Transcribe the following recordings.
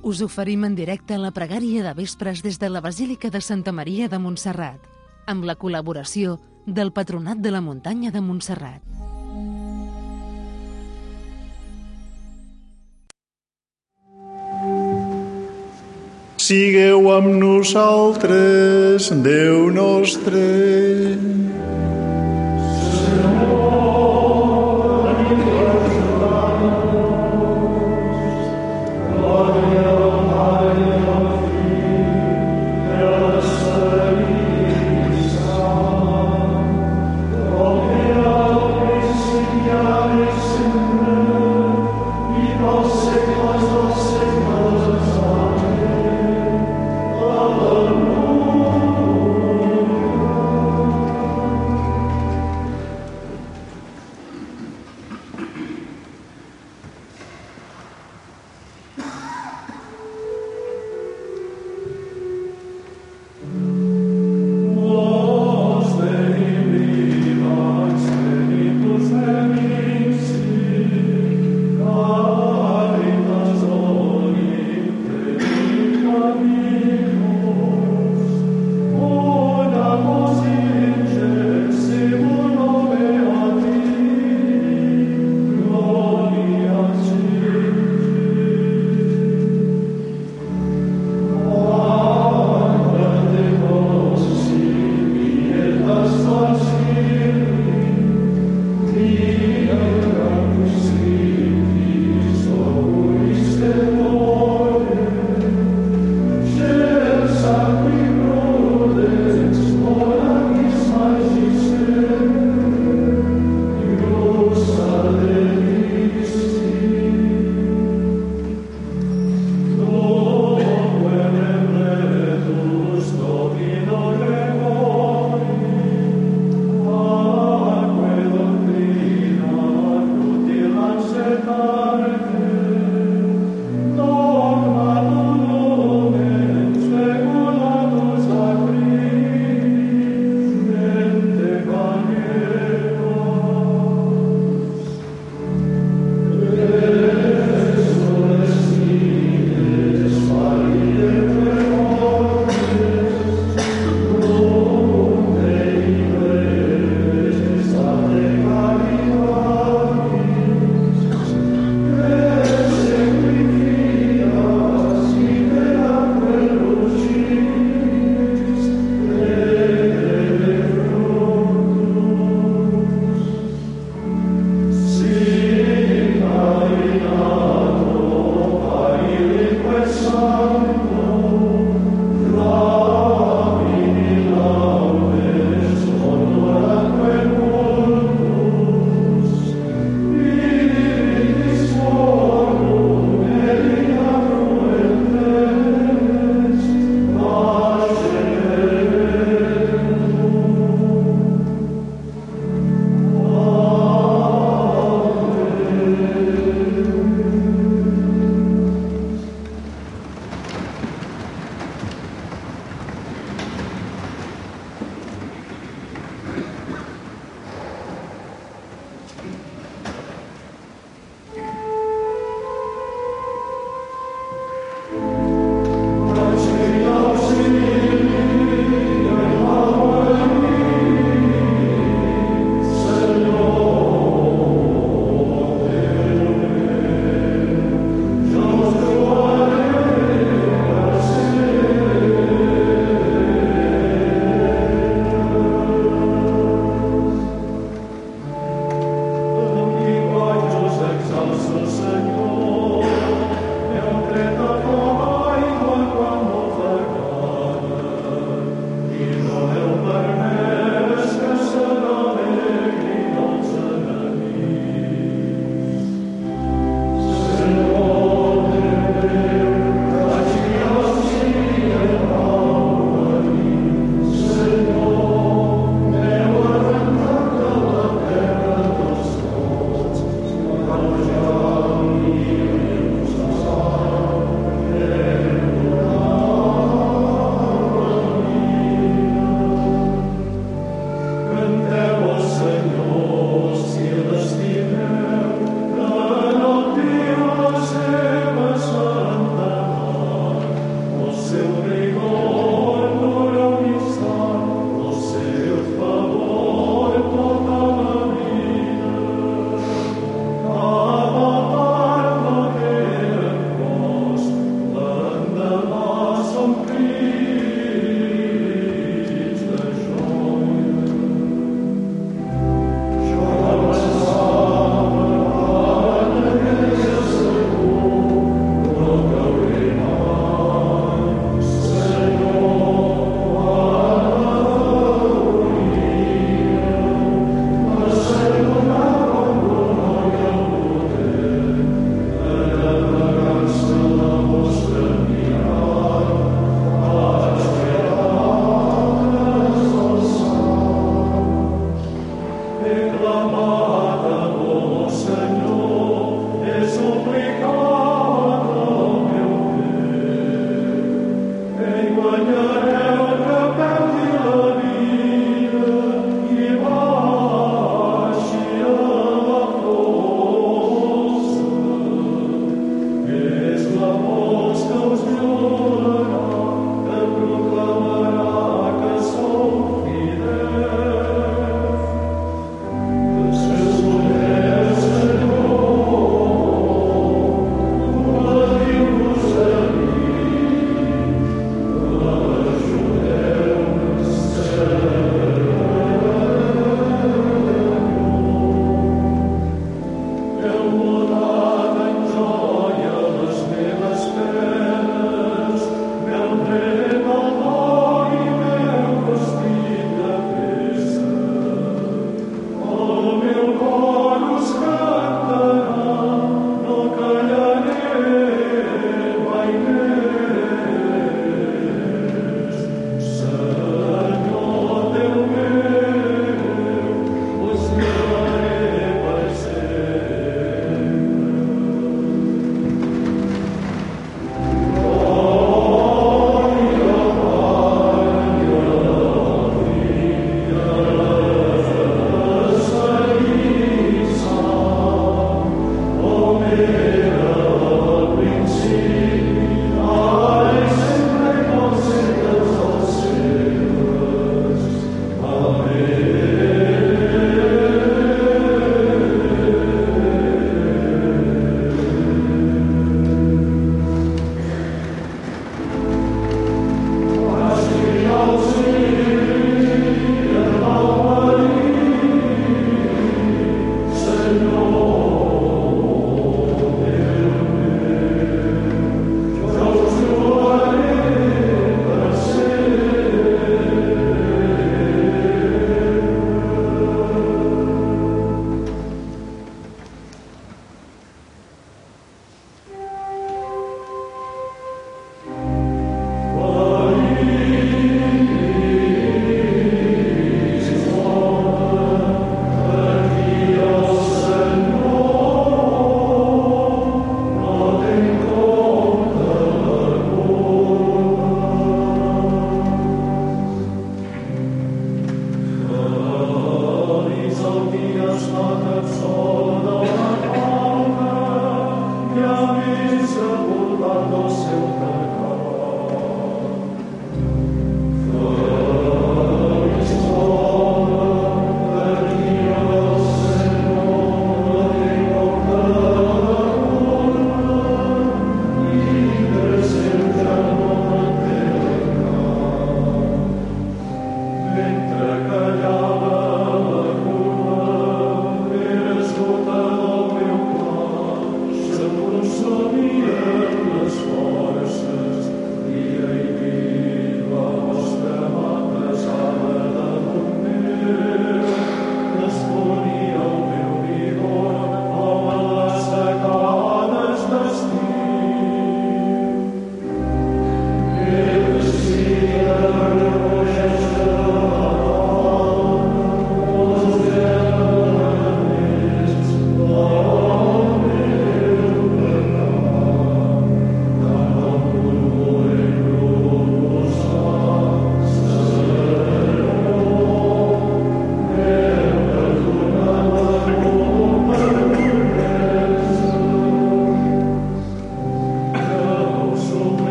Us oferim en directe la pregària de vespres des de la Basílica de Santa Maria de Montserrat, amb la col·laboració del Patronat de la Muntanya de Montserrat. Sigueu amb nosaltres, Déu nostre.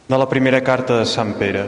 De la primera carta de Sant Pere.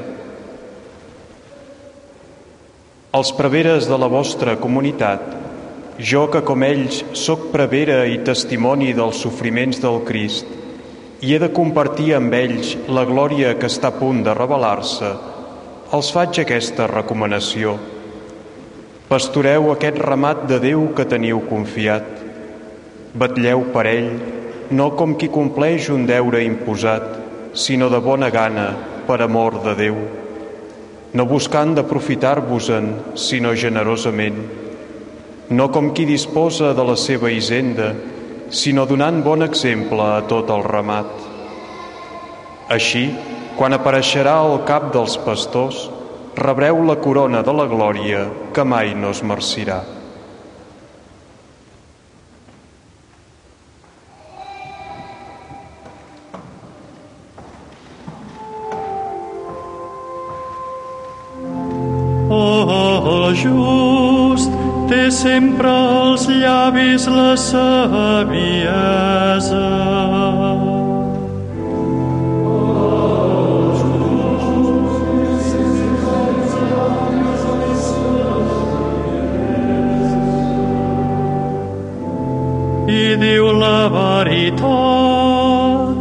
Els preveres de la vostra comunitat, jo que com ells soc prevera i testimoni dels sofriments del Crist i he de compartir amb ells la glòria que està a punt de revelar-se, els faig aquesta recomanació. Pastoreu aquest ramat de Déu que teniu confiat. Vetlleu per ell, no com qui compleix un deure imposat, sinó de bona gana, per amor de Déu, no buscant d'aprofitar-vos-en, sinó generosament, no com qui disposa de la seva hisenda, sinó donant bon exemple a tot el ramat. Així, quan apareixerà el cap dels pastors, rebreu la corona de la glòria que mai no es marcirà. El just té sempre als llavis la saviesa. I diu la veritat.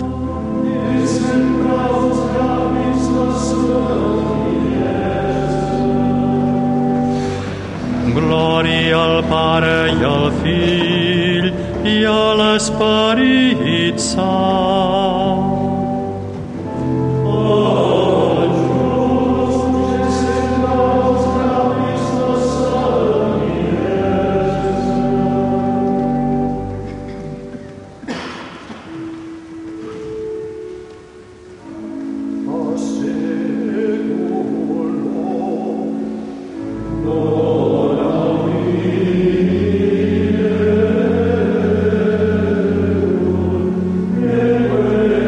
Glòria al Pare i al Fill i a l'Esperit Sant. Amen.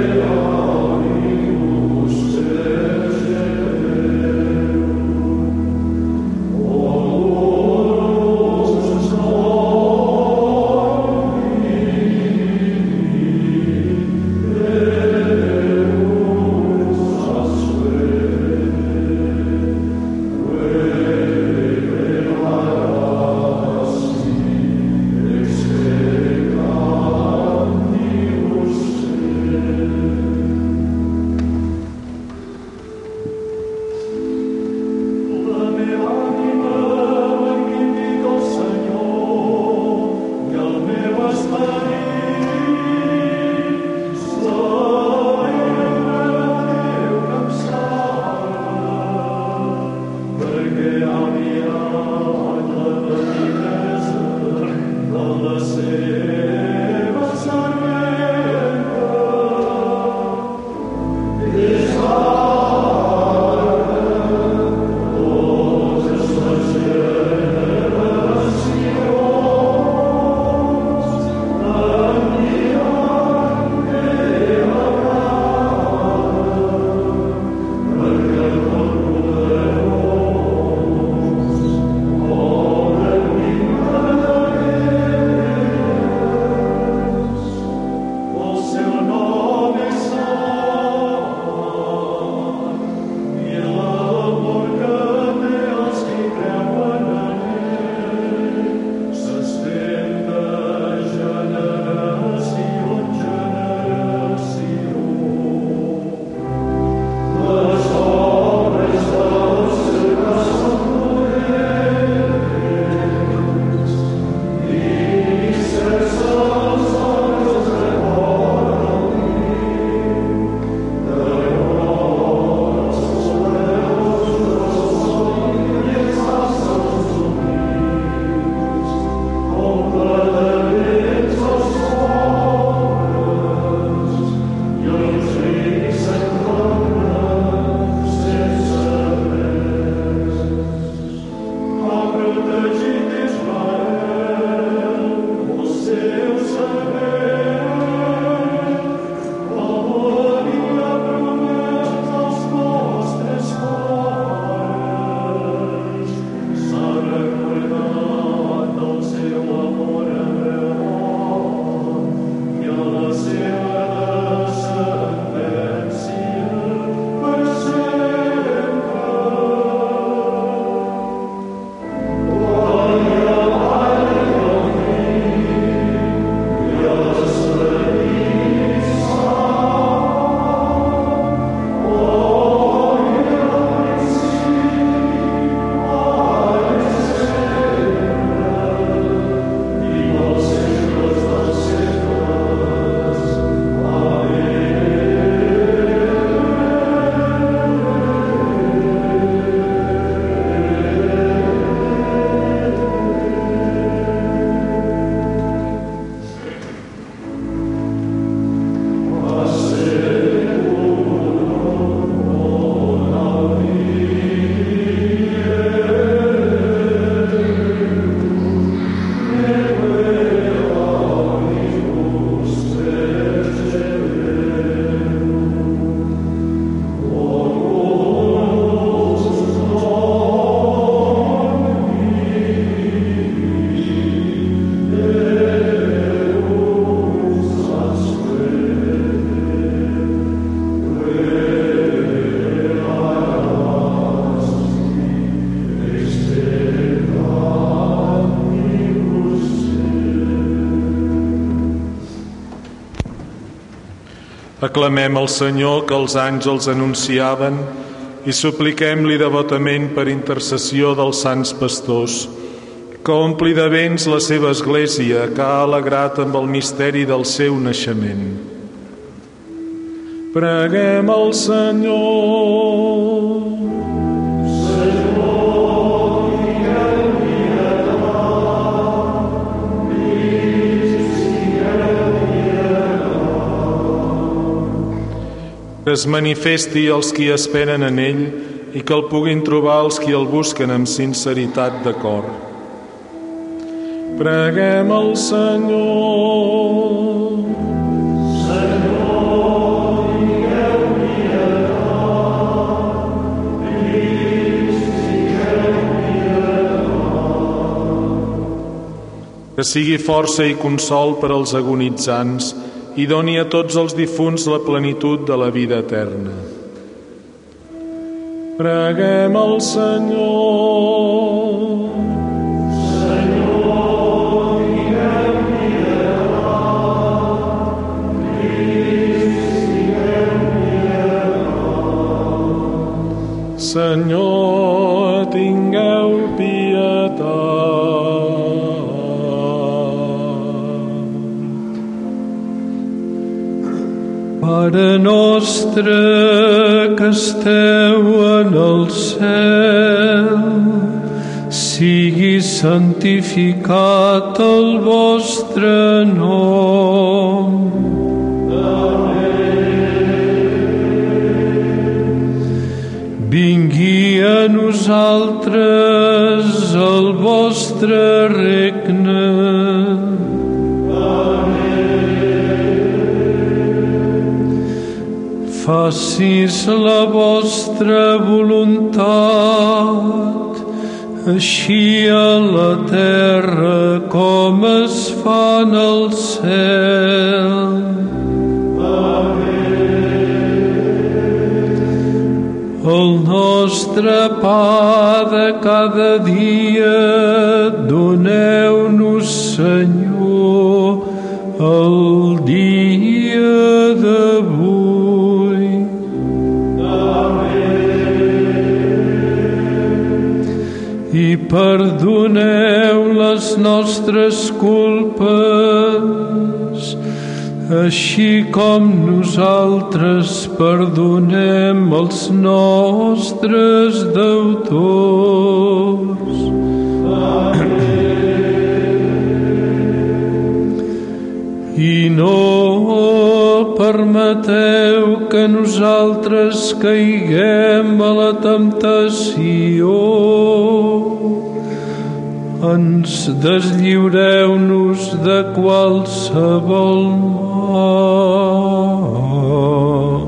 Aclamem el Senyor que els àngels anunciaven i supliquem-li devotament per intercessió dels sants pastors, que ompli de béns la seva església, que ha alegrat amb el misteri del seu naixement. Preguem al Senyor. Que es manifesti als qui esperen en ell i que el puguin trobar els qui el busquen amb sinceritat de cor. Preguem al Senyor. Senyor, digueu-li que sigui força i consol per als agonitzants i doni a tots els difunts la plenitud de la vida eterna. Preguem al Senyor. Senyor, digueu-li Senyor, tingueu pietat. Pare nostre que esteu en el cel, sigui santificat el vostre nom. Vingui a nosaltres el vostre regne. Facis la vostra voluntat, així a la terra com es fa en el cel. El nostre pa de cada dia doneu-nos, Senyor, el dia d'avui. I perdoneu les nostres culpes, així com nosaltres perdonem els nostres deutors. I no permeteu que nosaltres caiguem a la temptació. Ens deslliureu-nos de qualsevol mal.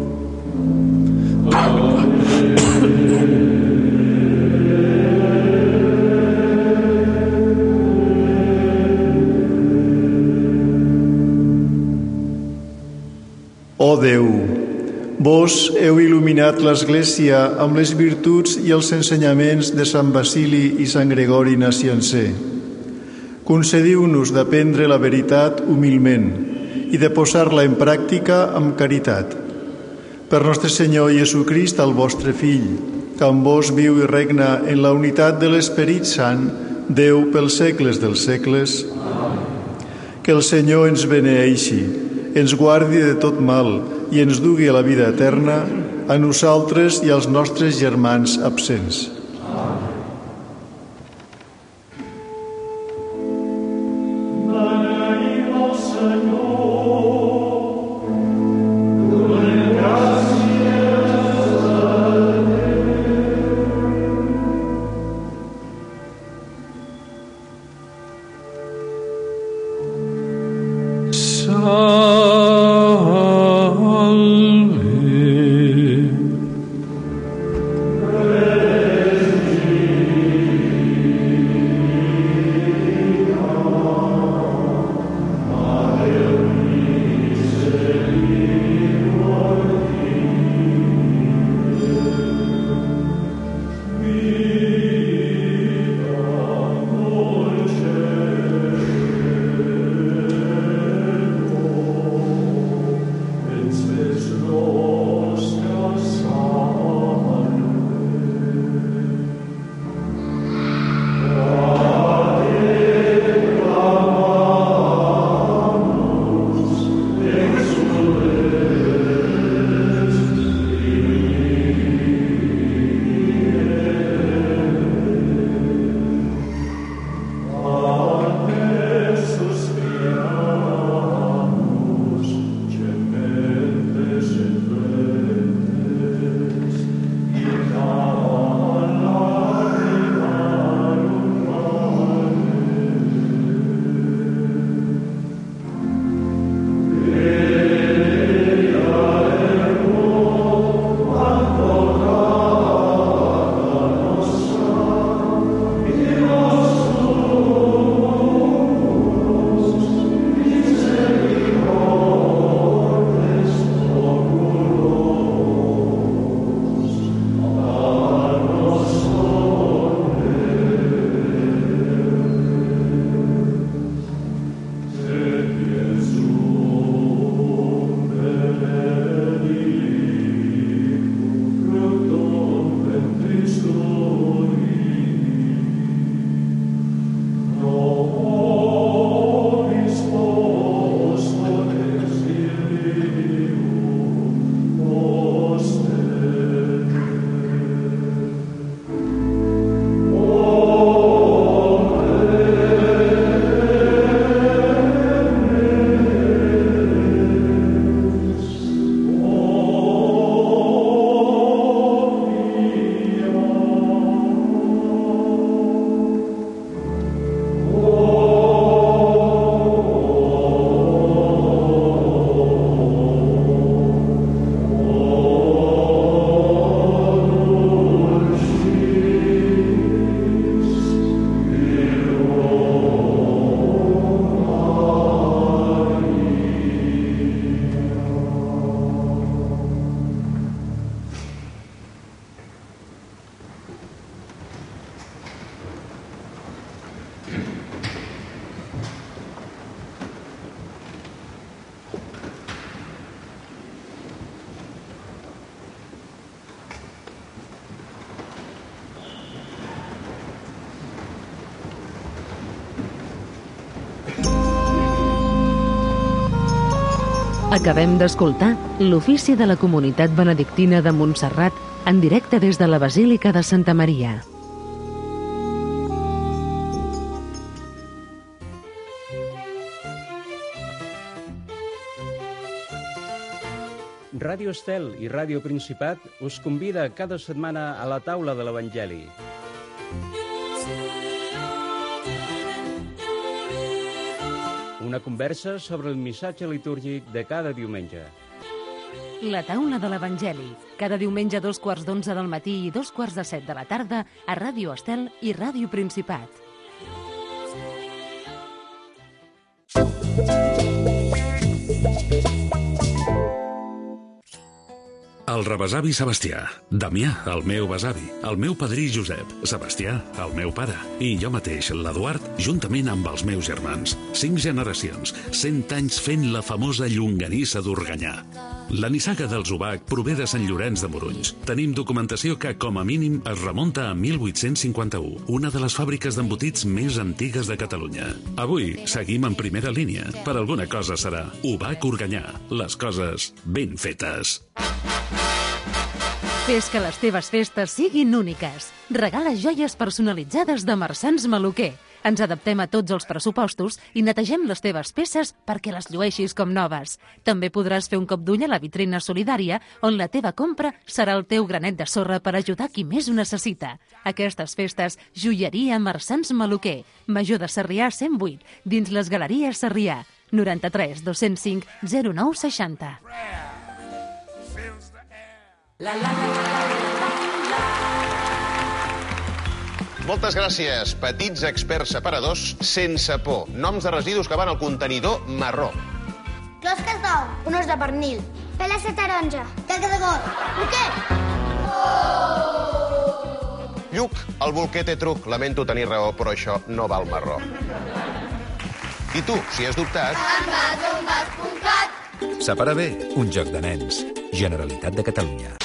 Ó Déu, vos heu il·luminat l'Església amb les virtuts i els ensenyaments de Sant Basili i Sant Gregori Naciancè. Concediu-nos d'aprendre la veritat humilment i de posar-la en pràctica amb caritat. Per nostre Senyor Jesucrist, el vostre Fill, que amb vos viu i regna en la unitat de l'Esperit Sant, Déu pels segles dels segles. Que el Senyor ens beneeixi, ens guardi de tot mal i ens dugui a la vida eterna, a nosaltres i als nostres germans absents. Salve. Acabem d'escoltar l'ofici de la Comunitat Benedictina de Montserrat en directe des de la Basílica de Santa Maria. Ràdio Estel i Ràdio Principat us convida cada setmana a la taula de l'Evangeli. Una conversa sobre el missatge litúrgic de cada diumenge. La taula de l'Evangeli, cada diumenge a 2:15 del matí i 2:45 de la tarda a Ràdio Estel i Ràdio Principat. El rebesavi Sebastià, Damià, el meu besavi, el meu padrí Josep, Sebastià, el meu pare, i jo mateix, l'Eduard, juntament amb els meus germans. 5 generacions, 100 anys fent la famosa llonganissa d'Organyà. La nissaga dels Ubac prové de Sant Llorenç de Morunys. Tenim documentació que, com a mínim, es remunta a 1851, una de les fàbriques d'embotits més antigues de Catalunya. Avui seguim en primera línia. Per alguna cosa serà Ubac Organyà. Les coses ben fetes. Fes que les teves festes siguin úniques. Regala joies personalitzades de Marsans Maluquer. Ens adaptem a tots els pressupostos i netegem les teves peces perquè les llueixis com noves. També podràs fer un cop d'ull a la vitrina solidària, on la teva compra serà el teu granet de sorra per ajudar qui més ho necessita. Aquestes festes, joieria Marsans Maluquer, Major de Sarrià 108, dins les Galeries Sarrià, 93 205 09 60. Moltes gràcies, petits experts separadors sense por. Noms de residus que van al contenidor marró. Closques d'ou, un os de pernil, peles de taronja, caca de got, bolquer! Lluc, el bolquer té truc. Lamento tenir raó, però això no val marró. I tu, si has dubtat... Envasombas.cat. Separar bé, un joc de nens. Generalitat de Catalunya.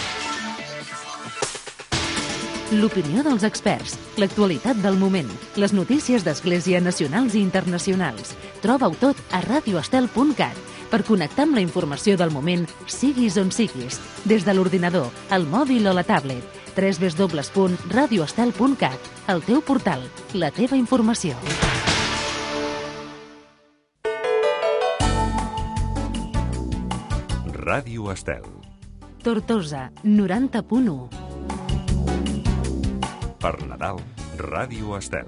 L'opinió dels experts, l'actualitat del moment, les notícies d'Església nacionals i internacionals. Troba-ho tot a radioestel.cat per connectar amb la informació del moment, siguis on siguis, des de l'ordinador, el mòbil o la tablet. www.radioestel.cat, el teu portal, la teva informació. Ràdio Estel. Tortosa, 90.1. Per Nadal, Ràdio Estel.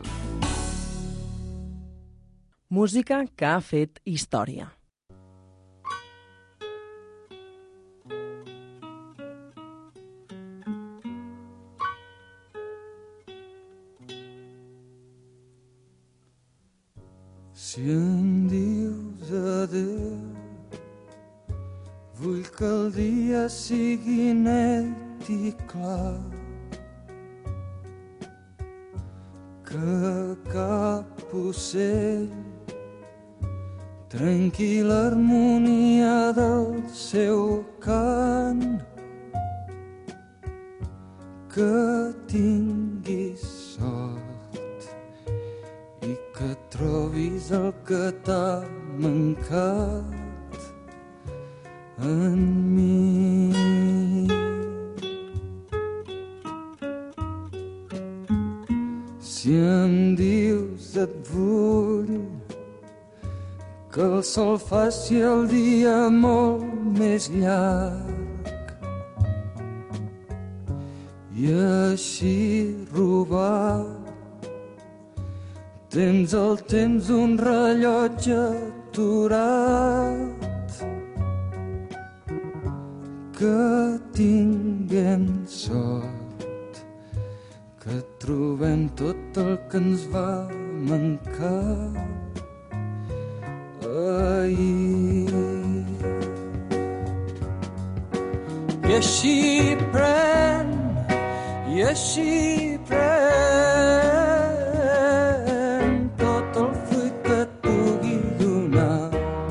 Música que ha fet història. Si em dius adéu, vull que el dia sigui net i clar, que cap ocell trenqui l'harmonia del seu cant, que tinguis sort i que trobis el que t'ha mancat en mi. Si em dius et vull, que el sol faci el dia molt més llarg i així robar tens el temps un rellotge aturat, que tinguem sort, que trobem tot el que ens va mancar ahir. I així pren, i així pren tot el fruit que et pugui donar,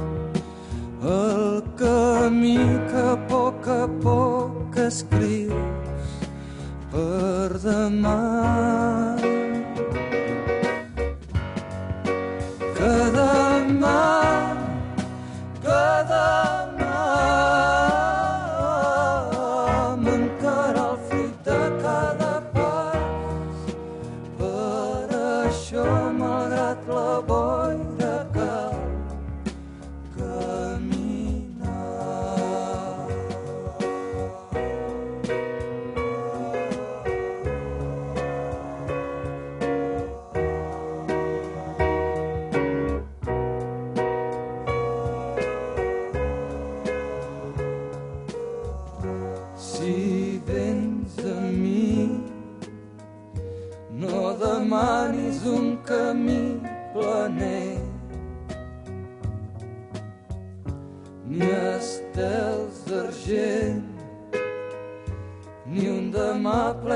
el camí que a poc escrius per demà. Que demà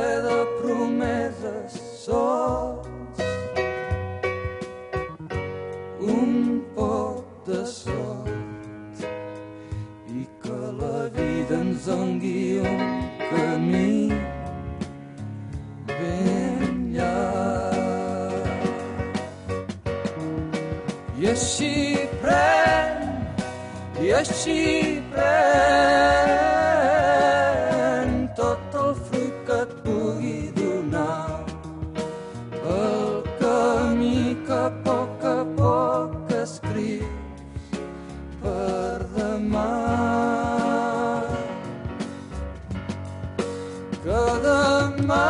de promeses sols, un poc de sort i que la vida ens doni un camí ben llarg. I així pren tot el fruit que et pugui donar el camí que a poc escrius per demà. Que demà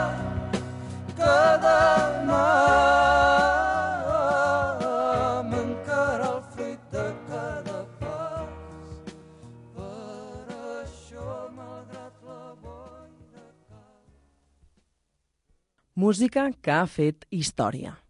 mancarà el fruit de cada pas. Per això, malgrat la boira... Música que ha fet història.